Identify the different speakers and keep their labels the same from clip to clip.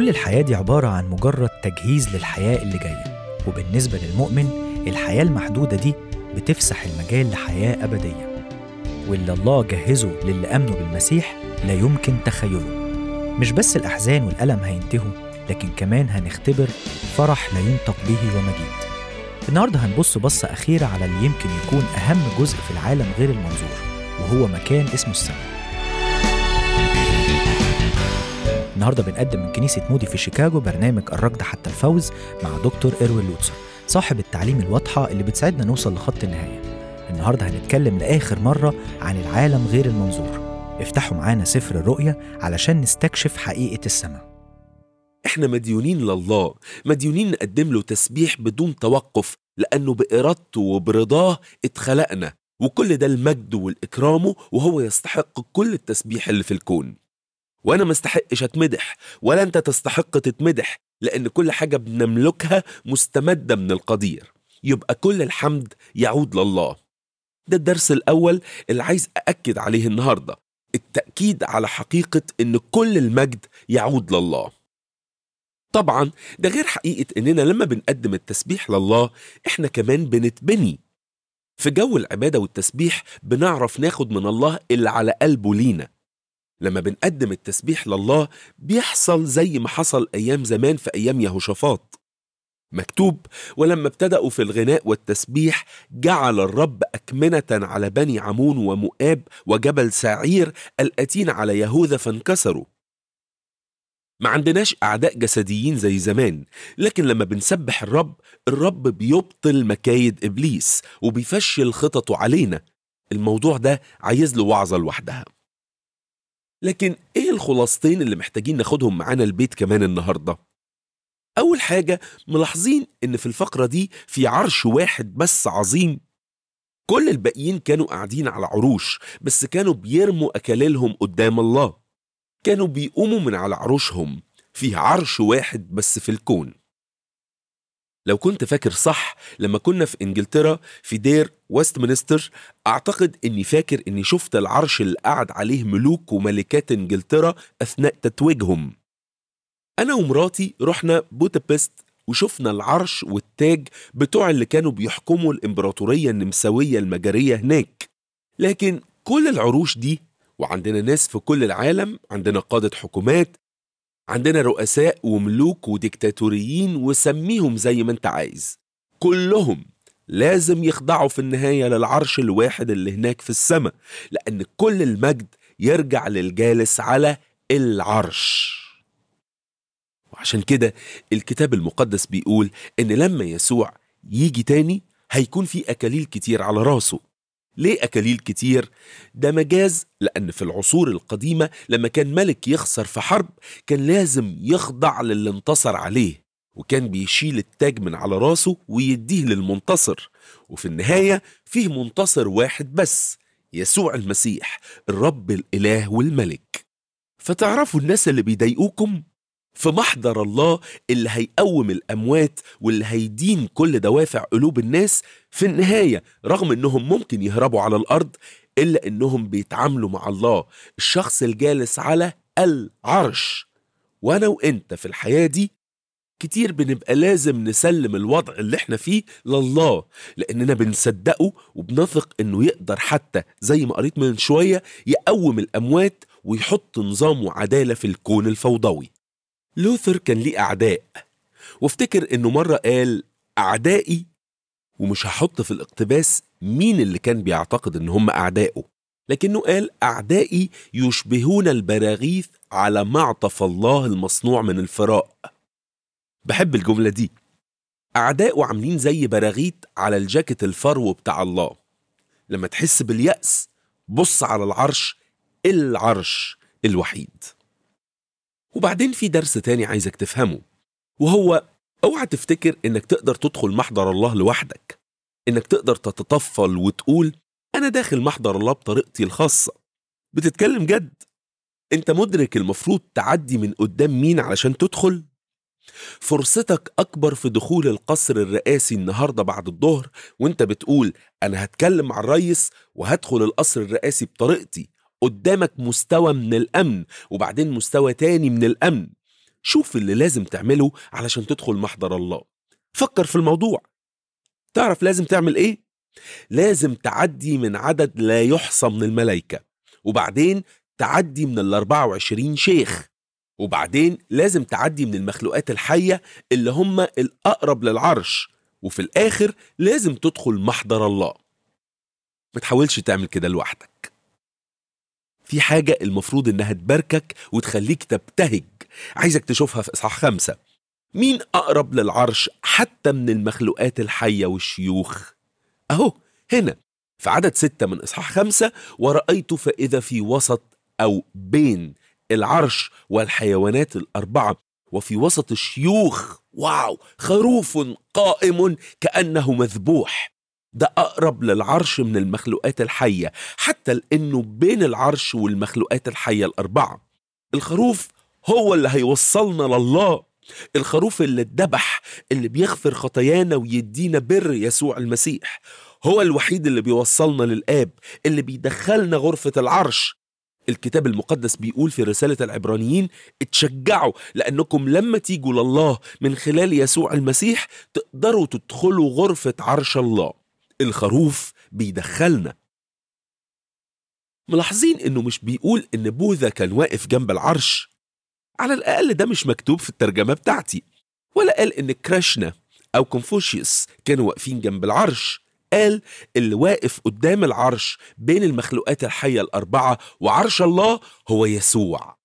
Speaker 1: كل الحياة دي عبارة عن مجرد تجهيز للحياة اللي جاية، وبالنسبة للمؤمن الحياة المحدودة دي بتفسح المجال لحياة أبدية، واللي الله جهزه للي آمنوا بالمسيح لا يمكن تخيله. مش بس الأحزان والألم هينتهوا، لكن كمان هنختبر فرح لا ينطق به ومجيد. النهاردة هنبص بصة أخيرة على اللي يمكن يكون أهم جزء في العالم غير المنظور، وهو مكان اسمه السماء. النهاردة بنقدم من كنيسة مودي في شيكاغو برنامج الركض حتى الفوز مع دكتور إروين لوتسر، صاحب التعليم الواضحة اللي بتساعدنا نوصل لخط النهاية. النهاردة هنتكلم لآخر مرة عن العالم غير المنظور. افتحوا معانا سفر الرؤيا علشان نستكشف حقيقة السماء.
Speaker 2: احنا مديونين لله، مديونين نقدم له تسبيح بدون توقف، لأنه بإرادته وبرضاه اتخلقنا، وكل ده المجد والإكرامه، وهو يستحق كل التسبيح اللي في الكون. وأنا ما استحقش أتمدح، ولا أنت تستحق تتمدح، لأن كل حاجة بنملكها مستمدة من القدير. يبقى كل الحمد يعود لله. ده الدرس الأول اللي عايز أأكد عليه النهاردة، التأكيد على حقيقة إن كل المجد يعود لله. طبعا ده غير حقيقة إننا لما بنقدم التسبيح لله إحنا كمان بنتبني. في جو العبادة والتسبيح بنعرف ناخد من الله اللي على قلبه لينا. لما بنقدم التسبيح لله بيحصل زي ما حصل أيام زمان في أيام يهوشافاط. مكتوب: ولما ابتدأوا في الغناء والتسبيح جعل الرب أكمنة على بني عمون ومؤاب وجبل سعير الآتين على يهوذا فانكسروا. ما عندناش أعداء جسديين زي زمان، لكن لما بنسبح الرب بيبطل مكايد إبليس وبيفشل خططه علينا. الموضوع ده عايز له وعظة لوحدها. لكن إيه الخلاصتين اللي محتاجين ناخدهم معانا البيت كمان النهاردة؟ أول حاجة، ملاحظين إن في الفقرة دي في عرش واحد بس عظيم. كل الباقيين كانوا قاعدين على عروش، بس كانوا بيرموا أكاليلهم قدام الله. كانوا بيقوموا من على عروشهم. فيه عرش واحد بس في الكون. لو كنت فاكر صح، لما كنا في إنجلترا في دير ويستمنستر، أعتقد إني فاكر إني شفت العرش اللي قعد عليه ملوك وملكات إنجلترا أثناء تتويجهم. أنا ومراتي رحنا بودابست وشفنا العرش والتاج بتوع اللي كانوا بيحكموا الإمبراطورية النمساوية المجرية هناك. لكن كل العروش دي، وعندنا ناس في كل العالم، عندنا قادة حكومات، عندنا رؤساء وملوك وديكتاتوريين، وسميهم زي ما انت عايز، كلهم لازم يخضعوا في النهاية للعرش الواحد اللي هناك في السماء، لأن كل المجد يرجع للجالس على العرش. وعشان كده الكتاب المقدس بيقول إن لما يسوع يجي تاني هيكون في أكاليل كتير على راسه. ليه أكاليل كتير؟ ده مجاز، لأن في العصور القديمة لما كان ملك يخسر في حرب كان لازم يخضع للي انتصر عليه، وكان بيشيل التاج من على راسه ويديه للمنتصر. وفي النهاية فيه منتصر واحد بس، يسوع المسيح، الرب الإله والملك. فتعرفوا الناس اللي بيضايقوكم في محضر الله اللي هيقوم الأموات واللي هيدين كل دوافع قلوب الناس، في النهاية رغم أنهم ممكن يهربوا على الأرض إلا أنهم بيتعاملوا مع الله، الشخص الجالس على العرش. وأنا وإنت في الحياة دي كتير بنبقى لازم نسلم الوضع اللي احنا فيه لله، لأننا بنصدقه وبنثق أنه يقدر حتى زي ما قريت من شوية يقوم الأموات ويحط نظام وعدالة في الكون الفوضوي. لوثر كان ليه أعداء، وافتكر إنه مرة قال أعدائي، ومش هحط في الاقتباس مين اللي كان بيعتقد إن هم أعدائه، لكنه قال أعدائي يشبهون البراغيث على معطف الله المصنوع من الفراء. بحب الجملة دي. أعدائه عاملين زي براغيث على الجاكيت الفرو بتاع الله. لما تحس باليأس بص على العرش، العرش الوحيد. وبعدين في درس تاني عايزك تفهمه، وهو اوعى تفتكر انك تقدر تدخل محضر الله لوحدك، انك تقدر تتطفل وتقول انا داخل محضر الله بطريقتي الخاصة. بتتكلم جد؟ انت مدرك المفروض تعدي من قدام مين علشان تدخل؟ فرصتك اكبر في دخول القصر الرئاسي النهاردة بعد الظهر وانت بتقول انا هتكلم مع الرئيس وهدخل القصر الرئاسي بطريقتي. قدامك مستوى من الأمن، وبعدين مستوى تاني من الأمن. شوف اللي لازم تعمله علشان تدخل محضر الله. فكر في الموضوع. تعرف لازم تعمل ايه؟ لازم تعدي من عدد لا يحصى من الملائكة، وبعدين تعدي من 24 شيخ، وبعدين لازم تعدي من المخلوقات الحية اللي هم الأقرب للعرش، وفي الآخر لازم تدخل محضر الله. ما تحاولش تعمل كده لوحدك. في حاجة المفروض إنها تباركك وتخليك تبتهج، عايزك تشوفها في إصحاح 5. مين أقرب للعرش حتى من المخلوقات الحية والشيوخ؟ أهو هنا في عدد 6 من إصحاح 5: ورأيت فإذا في وسط أو بين العرش والحيوانات الأربعة وفي وسط الشيوخ، واو، خروف قائم كأنه مذبوح. ده أقرب للعرش من المخلوقات الحية، حتى لأنه بين العرش والمخلوقات الحية الأربعة. الخروف هو اللي هيوصلنا لله، الخروف اللي اتذبح، اللي بيغفر خطايانا ويدينا بر يسوع المسيح. هو الوحيد اللي بيوصلنا للآب، اللي بيدخلنا غرفة العرش. الكتاب المقدس بيقول في رسالة العبرانيين: اتشجعوا لأنكم لما تيجوا لله من خلال يسوع المسيح تقدروا تدخلوا غرفة عرش الله. الخروف بيدخلنا. ملاحظين انه مش بيقول ان بوذا كان واقف جنب العرش، على الأقل ده مش مكتوب في الترجمة بتاعتي. ولا قال ان كراشنا او كونفوشيوس كانوا واقفين جنب العرش. قال اللي واقف قدام العرش بين المخلوقات الحية الأربعة وعرش الله هو يسوع.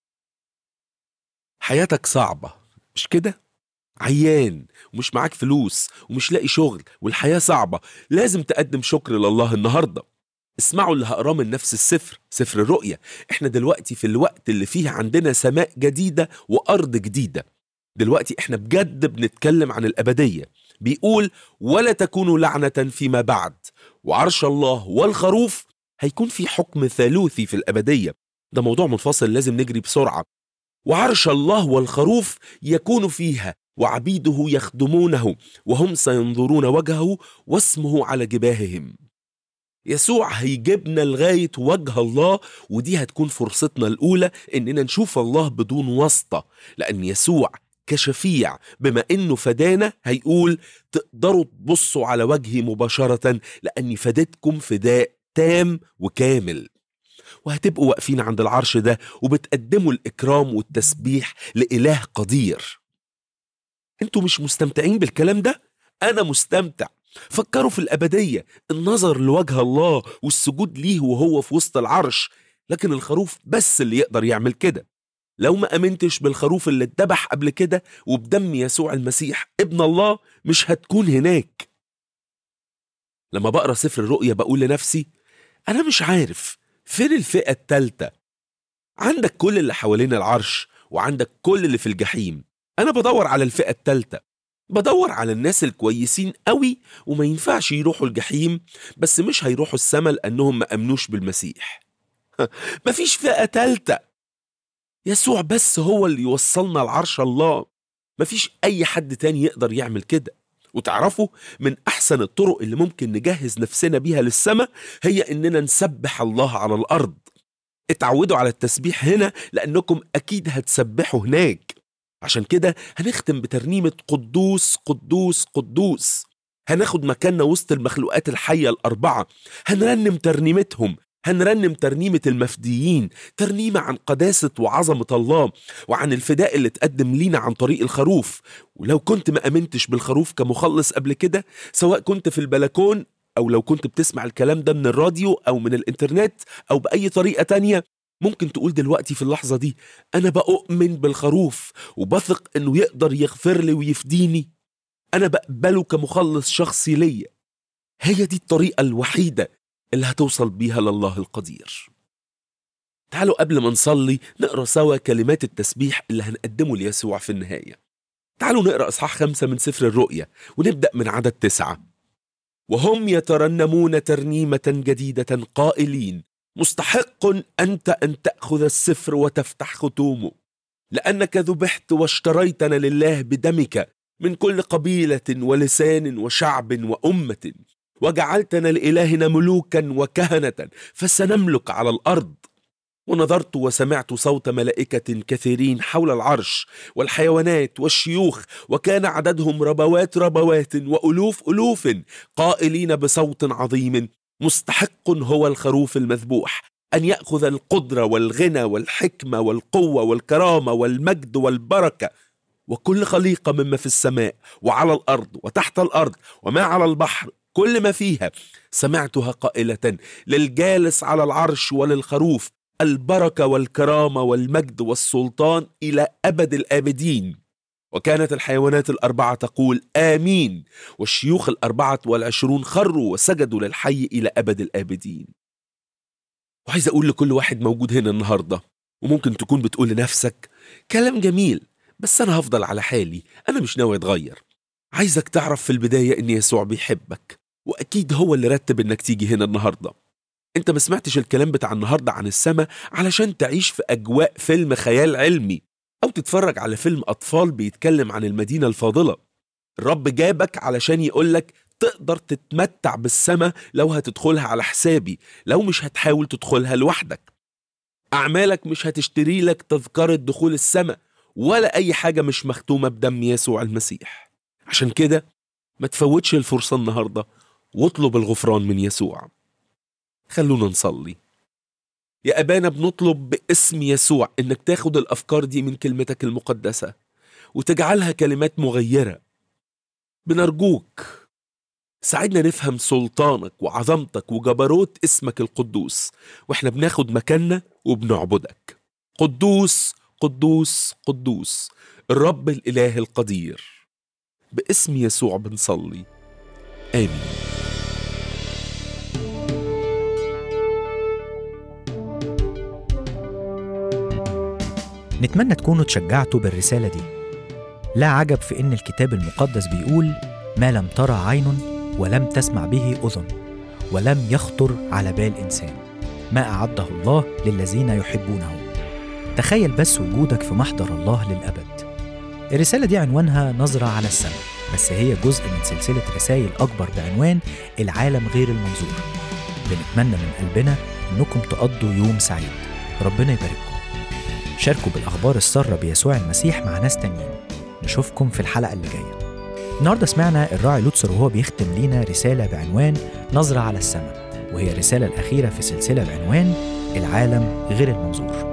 Speaker 2: حياتك صعبة مش كده؟ عيان ومش معاك فلوس ومش لاقي شغل والحياة صعبة، لازم تقدم شكر لله النهاردة. اسمعوا اللي هقراه من نفس السفر، سفر الرؤيا. احنا دلوقتي في الوقت اللي فيه عندنا سماء جديدة وأرض جديدة. دلوقتي احنا بجد بنتكلم عن الأبدية. بيقول: ولا تكونوا لعنة فيما بعد، وعرش الله والخروف هيكون في حكم ثالوثي في الأبدية. ده موضوع منفصل لازم نجري بسرعة. وعرش الله والخروف يكون فيها وعبيده يخدمونه وهم سينظرون وجهه واسمه على جباههم. يسوع هيجيبنا لغاية وجه الله، ودي هتكون فرصتنا الأولى إننا نشوف الله بدون واسطة، لأن يسوع كشفيع بما إنه فدانا هيقول: تقدروا تبصوا على وجهي مباشرة لأني فديتكم فداء تام وكامل. وهتبقوا واقفين عند العرش ده وبتقدموا الإكرام والتسبيح لإله قدير. انتوا مش مستمتعين بالكلام ده؟ أنا مستمتع. فكروا في الأبدية، النظر لوجه الله والسجود ليه وهو في وسط العرش. لكن الخروف بس اللي يقدر يعمل كده. لو ما أمنتش بالخروف اللي اتذبح قبل كده وبدم يسوع المسيح ابن الله، مش هتكون هناك. لما بقرأ سفر الرؤيا بقول لنفسي: أنا مش عارف فين الفئة التالتة. عندك كل اللي حوالين العرش وعندك كل اللي في الجحيم. أنا بدور على الفئة التالتة، بدور على الناس الكويسين قوي وما ينفعش يروحوا الجحيم، بس مش هيروحوا السماء لأنهم ما أمنوش بالمسيح. مفيش فئة تالتة. يسوع بس هو اللي يوصلنا لعرش الله. مفيش أي حد تاني يقدر يعمل كده. وتعرفوا من أحسن الطرق اللي ممكن نجهز نفسنا بيها للسماء هي إننا نسبح الله على الأرض. اتعودوا على التسبيح هنا لأنكم أكيد هتسبحوا هناك. عشان كده هنختم بترنيمة قدوس قدوس قدوس. هناخد مكاننا وسط المخلوقات الحية الأربعة، هنرنم ترنيمتهم، هنرنم ترنيمة المفديين، ترنيمة عن قداسة وعظمة الله وعن الفداء اللي تقدم لينا عن طريق الخروف. ولو كنت ما أمنتش بالخروف كمخلص قبل كده، سواء كنت في البلكون أو لو كنت بتسمع الكلام ده من الراديو أو من الإنترنت أو بأي طريقة تانية، ممكن تقول دلوقتي في اللحظة دي: أنا بأؤمن بالخروف وبثق إنه يقدر يغفر لي ويفديني. أنا بقبله كمخلص شخصي ليا. هي دي الطريقة الوحيدة اللي هتوصل بيها لله القدير. تعالوا قبل ما نصلي نقرأ سوا كلمات التسبيح اللي هنقدمه ليسوع في النهاية. تعالوا نقرأ إصحاح 5 من سفر الرؤيا ونبدأ من عدد 9. وهم يترنمون ترنيمة جديدة قائلين: مستحق أنت أن تأخذ السفر وتفتح ختومه، لأنك ذبحت واشتريتنا لله بدمك من كل قبيلة ولسان وشعب وأمة، وجعلتنا لإلهنا ملوكا وكهنة، فسنملك على الأرض. ونظرت وسمعت صوت ملائكة كثيرين حول العرش والحيوانات والشيوخ، وكان عددهم ربوات وألوف ألوف، قائلين بصوت عظيم: مستحق هو الخروف المذبوح أن يأخذ القدرة والغنى والحكمة والقوة والكرامة والمجد والبركة. وكل خليقة مما في السماء وعلى الأرض وتحت الأرض وما على البحر كل ما فيها سمعتها قائلة: للجالس على العرش وللخروف البركة والكرامة والمجد والسلطان إلى أبد الآبدين. وكانت الحيوانات 4 تقول: آمين. والشيوخ 24 خروا وسجدوا للحي إلى أبد الآبدين. وعايز أقول لكل واحد موجود هنا النهاردة، وممكن تكون بتقول لنفسك: كلام جميل، بس أنا هفضل على حالي، أنا مش ناوي أتغير. عايزك تعرف في البداية إن يسوع بيحبك، وأكيد هو اللي رتب إنك تيجي هنا النهاردة. أنت ما سمعتش الكلام بتاع النهاردة عن السماء علشان تعيش في أجواء فيلم خيال علمي أو تتفرج على فيلم أطفال بيتكلم عن المدينة الفاضلة. الرب جابك علشان يقولك تقدر تتمتع بالسماء لو هتدخلها على حسابي، لو مش هتحاول تدخلها لوحدك. أعمالك مش هتشتري لك تذكرة دخول السماء، ولا أي حاجة مش مختومة بدم يسوع المسيح. عشان كده ما تفوتش الفرصة النهاردة واطلب الغفران من يسوع. خلونا نصلي. يا أبانا، بنطلب باسم يسوع إنك تاخد الأفكار دي من كلمتك المقدسة وتجعلها كلمات مغيرة. بنرجوك ساعدنا نفهم سلطانك وعظمتك وجبروت اسمك القدوس، وإحنا بناخد مكاننا وبنعبدك. قدوس قدوس قدوس الرب الإله القدير. باسم يسوع بنصلي، آمين.
Speaker 1: نتمنى تكونوا تشجعتوا بالرسالة دي. لا عجب في إن الكتاب المقدس بيقول: ما لم ترى عين ولم تسمع به أذن ولم يخطر على بال إنسان، ما أعده الله للذين يحبونه. تخيل بس وجودك في محضر الله للأبد. الرسالة دي عنوانها نظرة على السماء، بس هي جزء من سلسلة رسائل أكبر بعنوان العالم غير المنظور. بنتمنى من قلبنا إنكم تقضوا يوم سعيد. ربنا يبارككم. شاركوا بالأخبار السارة بيسوع المسيح مع ناس تانيين. نشوفكم في الحلقة اللي جاية. النهاردة سمعنا الراعي لوتسر وهو بيختم لينا رسالة بعنوان نظرة على السماء، وهي الرسالة الأخيرة في سلسلة بعنوان العالم غير المنظور.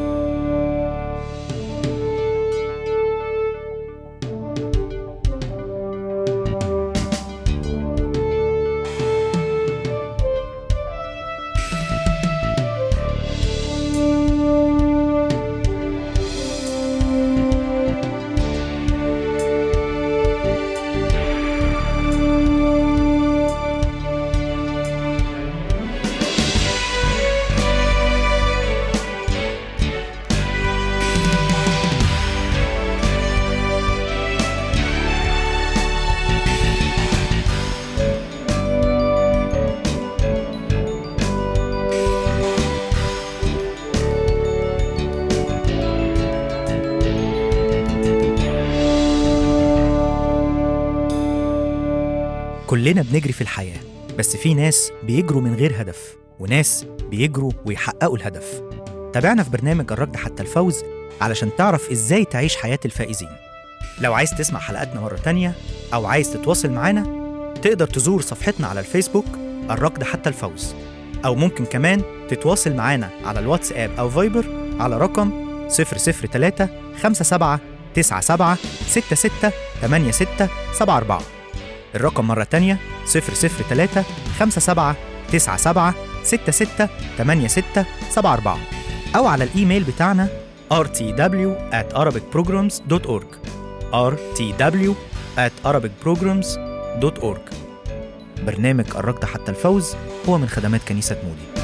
Speaker 1: كلنا بنجري في الحياة، بس في ناس بيجروا من غير هدف، وناس بيجروا ويحققوا الهدف. تابعنا في برنامج الركض حتى الفوز علشان تعرف إزاي تعيش حياة الفائزين. لو عايز تسمع حلقاتنا مرة تانية أو عايز تتواصل معنا، تقدر تزور صفحتنا على الفيسبوك الركض حتى الفوز، أو ممكن كمان تتواصل معنا على الواتساب أو فايبر على رقم 003 57 97 66 86 74. الرقم مرة تانية 003 57 97 66 86 74، أو على الإيميل بتاعنا rtw@arabicprograms.org rtw@arabicprograms.org. برنامج الركض حتى الفوز هو من خدمات كنيسة مودي.